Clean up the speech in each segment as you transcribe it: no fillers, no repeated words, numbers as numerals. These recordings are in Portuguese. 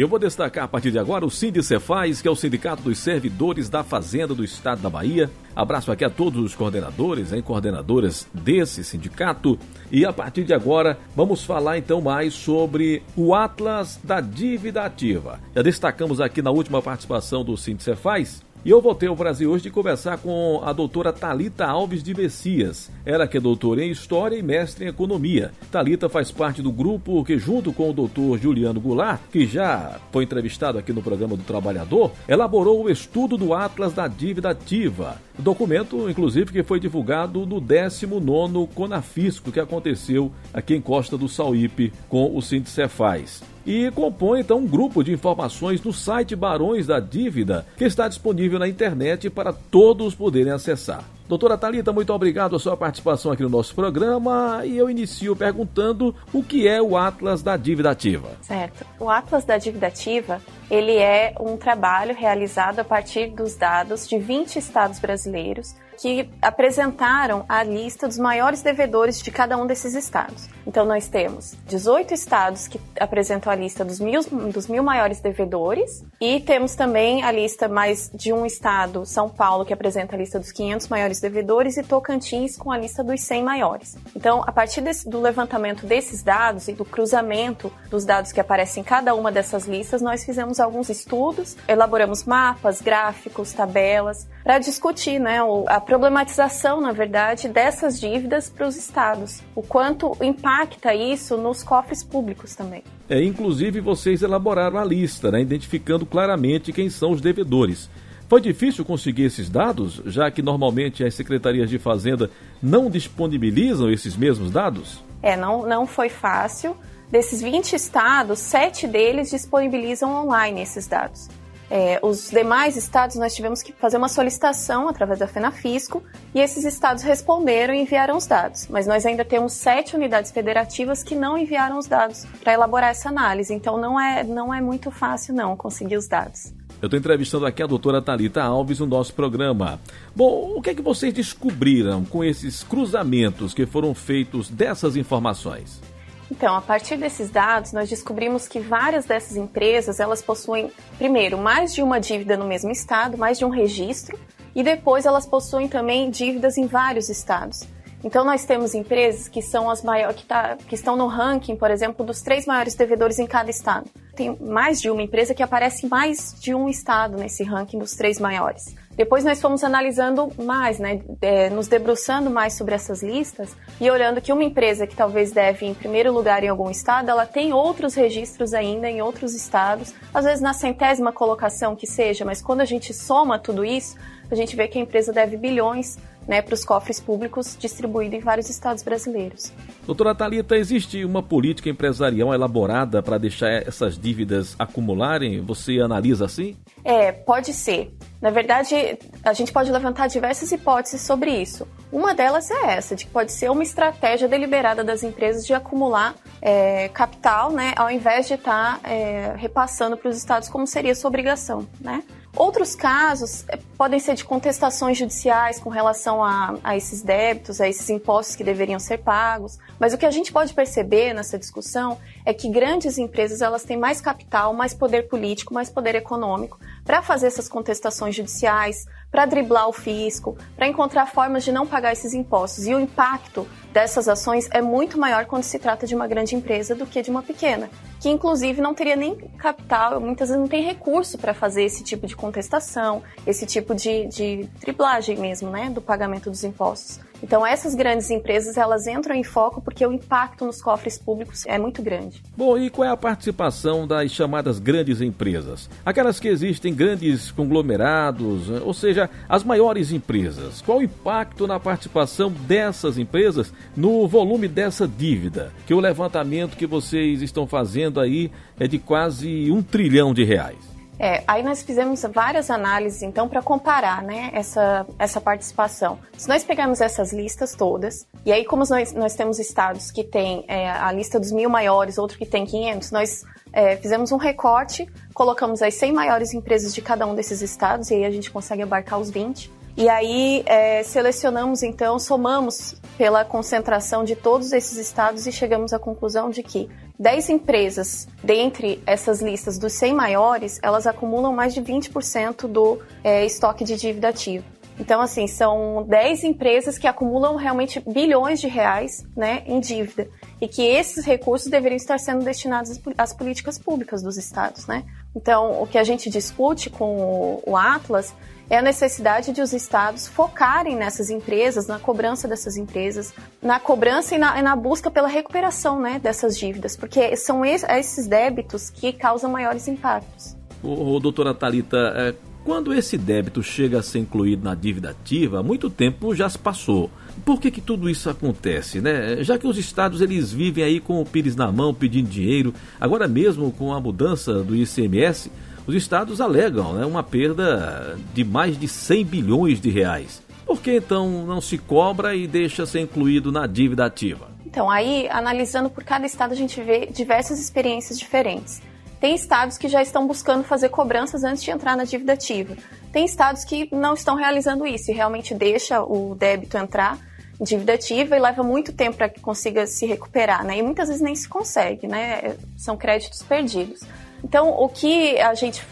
Eu vou destacar a partir de agora o Sindicefaz, que é o Sindicato dos Servidores da Fazenda do Estado da Bahia. Abraço aqui a todos os coordenadores e coordenadoras desse sindicato. E a partir de agora, vamos falar então mais sobre o Atlas da Dívida Ativa. Já destacamos aqui na última participação do Sindicefaz. E eu voltei ao Brasil hoje de conversar com a doutora Thalita Alves de Messias. Ela que é doutora em História e mestre em Economia. Thalita faz parte do grupo que, junto com o doutor Juliano Goulart, que já foi entrevistado aqui no programa do Trabalhador, elaborou o estudo do Atlas da Dívida Ativa. O documento, inclusive, que foi divulgado no 19º Conafisco, que aconteceu aqui em Costa do Sauípe com o Sindicefaz. E compõe, então, um grupo de informações no site Barões da Dívida, que está disponível na internet para todos poderem acessar. Doutora Thalita, muito obrigado a sua participação aqui no nosso programa e eu inicio perguntando o que é o Atlas da Dívida Ativa. Certo. O Atlas da Dívida Ativa, ele é um trabalho realizado a partir dos dados de 20 estados brasileiros que apresentaram a lista dos maiores devedores de cada um desses estados. Então, nós temos 18 estados que apresentam a lista dos mil maiores devedores e temos também a lista mais de um estado, São Paulo, que apresenta a lista dos 500 maiores devedores e Tocantins com a lista dos 100 maiores. Então, a partir do levantamento desses dados e do cruzamento dos dados que aparecem em cada uma dessas listas, nós fizemos alguns estudos, elaboramos mapas, gráficos, tabelas, para discutir, né, a problematização, na verdade, dessas dívidas para os estados. O quanto impacta isso nos cofres públicos também. Inclusive, vocês elaboraram a lista, né, identificando claramente quem são os devedores. Foi difícil conseguir esses dados, já que normalmente as secretarias de Fazenda não disponibilizam esses mesmos dados? Não foi fácil. Desses 20 estados, 7 deles disponibilizam online esses dados. Os demais estados nós tivemos que fazer uma solicitação através da FENAFISCO e esses estados responderam e enviaram os dados. Mas nós ainda temos 7 unidades federativas que não enviaram os dados para elaborar essa análise. Então não é muito fácil não conseguir os dados. Eu estou entrevistando aqui a doutora Thalita Alves no nosso programa. Bom, o que é que vocês descobriram com esses cruzamentos que foram feitos dessas informações? Então, a partir desses dados, nós descobrimos que várias dessas empresas, elas possuem, primeiro, mais de uma dívida no mesmo estado, mais de um registro, e depois elas possuem também dívidas em vários estados. Então, nós temos empresas que são as maiores, que estão no ranking, por exemplo, dos 3 maiores devedores em cada estado. Tem mais de uma empresa que aparece em mais de um estado nesse ranking dos 3 maiores. Depois nós fomos analisando mais, né, nos debruçando mais sobre essas listas e olhando que uma empresa que talvez deve em primeiro lugar em algum estado, ela tem outros registros ainda em outros estados, às vezes na 100ª colocação que seja, mas quando a gente soma tudo isso, a gente vê que a empresa deve bilhões, né, para os cofres públicos distribuídos em vários estados brasileiros. Doutora Thalita, existe uma política empresarial elaborada para deixar essas dívidas acumularem? Você analisa assim? Pode ser. Na verdade, a gente pode levantar diversas hipóteses sobre isso. Uma delas é essa, de que pode ser uma estratégia deliberada das empresas de acumular capital, né, ao invés de estar repassando para os estados como seria sua obrigação, né? Outros casos podem ser de contestações judiciais com relação a esses débitos, a esses impostos que deveriam ser pagos. Mas o que a gente pode perceber nessa discussão é que grandes empresas elas têm mais capital, mais poder político, mais poder econômico para fazer essas contestações judiciais, para driblar o fisco, para encontrar formas de não pagar esses impostos. E o impacto dessas ações é muito maior quando se trata de uma grande empresa do que de uma pequena, que inclusive não teria nem capital, muitas vezes não tem recurso para fazer esse tipo de contestação, esse tipo de driblagem mesmo, né, do pagamento dos impostos. Então essas grandes empresas, elas entram em foco porque o impacto nos cofres públicos é muito grande. Bom, e qual é a participação das chamadas grandes empresas? Aquelas que existem grandes conglomerados, ou seja, as maiores empresas. Qual o impacto na participação dessas empresas no volume dessa dívida? Que o levantamento que vocês estão fazendo aí é de quase R$1 trilhão. Aí nós fizemos várias análises, então, para comparar, né, essa participação. Se nós pegarmos essas listas todas, e aí como nós temos estados que têm a lista dos 1.000 maiores, outro que tem 500, nós fizemos um recorte, colocamos as 100 maiores empresas de cada um desses estados, e aí a gente consegue abarcar os 20. E aí selecionamos, então, somamos pela concentração de todos esses estados e chegamos à conclusão de que 10 empresas, dentre essas listas dos 100 maiores, elas acumulam mais de 20% do estoque de dívida ativa. Então, assim, são 10 empresas que acumulam realmente bilhões de reais, né, em dívida. E que esses recursos deveriam estar sendo destinados às políticas públicas dos estados, né? Então, o que a gente discute com o Atlas é a necessidade de os estados focarem nessas empresas, na cobrança dessas empresas, na cobrança e na busca pela recuperação, né, dessas dívidas, porque são esses débitos que causam maiores impactos. Doutora Thalita, quando esse débito chega a ser incluído na dívida ativa, muito tempo já se passou. Por que tudo isso acontece, né? Já que os estados eles vivem aí com o pires na mão, pedindo dinheiro, agora mesmo com a mudança do ICMS, os estados alegam, né, uma perda de mais de 100 bilhões de reais. Por que então não se cobra e deixa ser incluído na dívida ativa? Então, aí, analisando por cada estado, a gente vê diversas experiências diferentes. Tem estados que já estão buscando fazer cobranças antes de entrar na dívida ativa. Tem estados que não estão realizando isso e realmente deixa o débito entrar em dívida ativa e leva muito tempo para que consiga se recuperar, né? E muitas vezes nem se consegue, né? São créditos perdidos. Então, o que a gente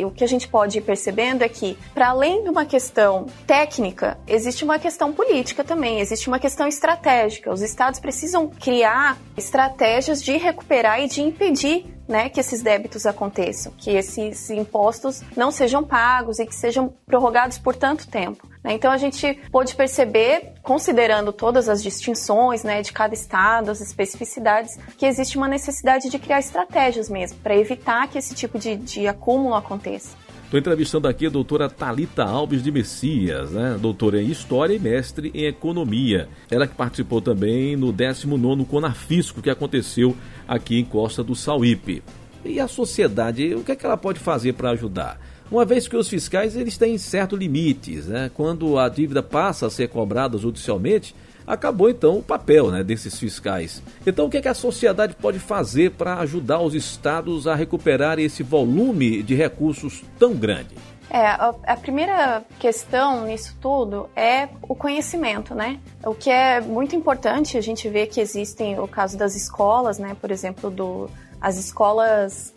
pode ir percebendo é que, para além de uma questão técnica, existe uma questão política também, existe uma questão estratégica. Os estados precisam criar estratégias de recuperar e de impedir, né, que esses débitos aconteçam, que esses impostos não sejam pagos e que sejam prorrogados por tanto tempo, né? Então a gente pôde perceber, considerando todas as distinções, né, de cada estado, as especificidades, que existe uma necessidade de criar estratégias mesmo, para evitar que esse tipo de acúmulo aconteça. Estou entrevistando aqui a doutora Thalita Alves de Messias, né? Doutora em História e mestre em Economia. Ela que participou também no 19º Conafisco, que aconteceu aqui em Costa do Sauípe. E a sociedade, o que é que ela pode fazer para ajudar? Uma vez que os fiscais eles têm certos limites, né? Quando a dívida passa a ser cobrada judicialmente, acabou então o papel, né, desses fiscais. Então o que é que a sociedade pode fazer para ajudar os estados a recuperar esse volume de recursos tão grande? A primeira questão nisso tudo é o conhecimento, né? O que é muito importante, a gente vê que existem o caso das escolas, né? Por exemplo, as escolas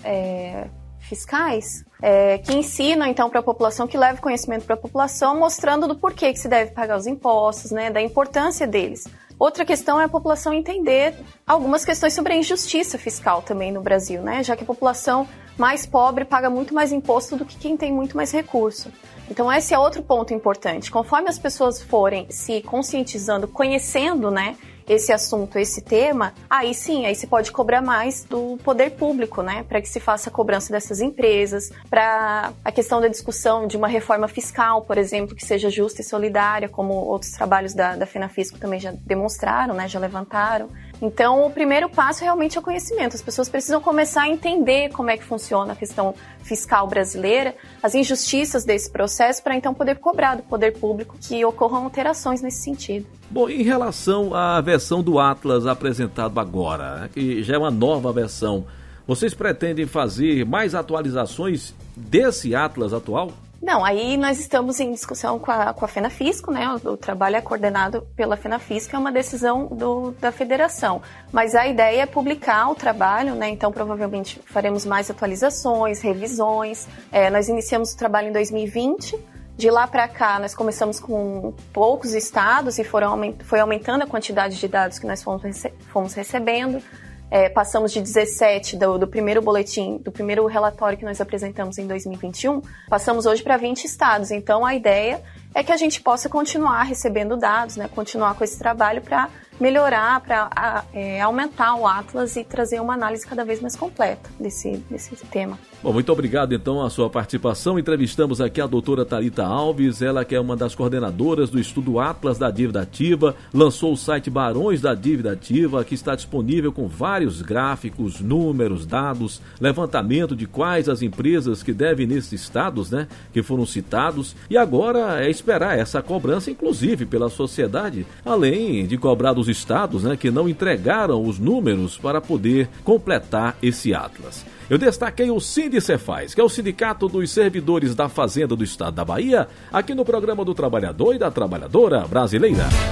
fiscais, que ensinam então para a população, que leva conhecimento para a população, mostrando do porquê que se deve pagar os impostos, né? Da importância deles. Outra questão é a população entender algumas questões sobre a injustiça fiscal também no Brasil, né? Já que a população mais pobre paga muito mais imposto do que quem tem muito mais recurso. Então esse é outro ponto importante. Conforme as pessoas forem se conscientizando, conhecendo, né, esse assunto, esse tema, aí sim, aí se pode cobrar mais do poder público, né, para que se faça a cobrança dessas empresas, para a questão da discussão de uma reforma fiscal, por exemplo, que seja justa e solidária, como outros trabalhos da FENAFISCO também já demonstraram, né, já levantaram. Então, o primeiro passo realmente é o conhecimento. As pessoas precisam começar a entender como é que funciona a questão fiscal brasileira, as injustiças desse processo, para então poder cobrar do poder público que ocorram alterações nesse sentido. Bom, em relação à versão do Atlas apresentado agora, né, que já é uma nova versão, vocês pretendem fazer mais atualizações desse Atlas atual? Não, aí nós estamos em discussão com a FENAFISCO, né? O trabalho é coordenado pela FENAFISCO, é uma decisão da federação. Mas a ideia é publicar o trabalho, né? Então provavelmente faremos mais atualizações, revisões. Nós iniciamos o trabalho em 2020. De lá para cá, nós começamos com poucos estados e foi aumentando a quantidade de dados que nós fomos recebendo. Passamos de 17 do primeiro boletim, do primeiro relatório que nós apresentamos em 2021, passamos hoje para 20 estados. Então, a ideia é que a gente possa continuar recebendo dados, né, continuar com esse trabalho para melhorar, para aumentar o Atlas e trazer uma análise cada vez mais completa desse tema. Bom, muito obrigado então a sua participação. Entrevistamos aqui a doutora Thalita Alves, ela que é uma das coordenadoras do estudo Atlas da Dívida Ativa, lançou o site Barões da Dívida Ativa, que está disponível com vários gráficos, números, dados, levantamento de quais as empresas que devem nesses estados, né, que foram citados, e agora é esperar essa cobrança, inclusive pela sociedade, além de cobrar dos estados, né, que não entregaram os números para poder completar esse Atlas. Eu destaquei o Sindicefaz, que é o Sindicato dos Servidores da Fazenda do Estado da Bahia, aqui no programa do Trabalhador e da Trabalhadora Brasileira.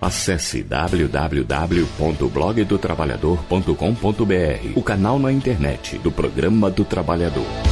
Acesse www.blogdotrabalhador.com.br, o canal na internet do Programa do Trabalhador.